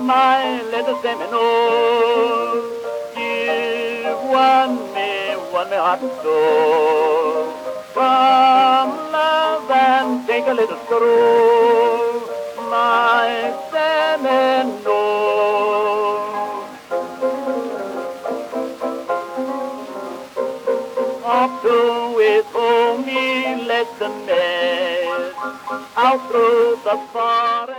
my little Seminole. You won me heart and soul. Come, love, and take a little stroll, my Seminole. Off to his home he led the mare, out through the forest.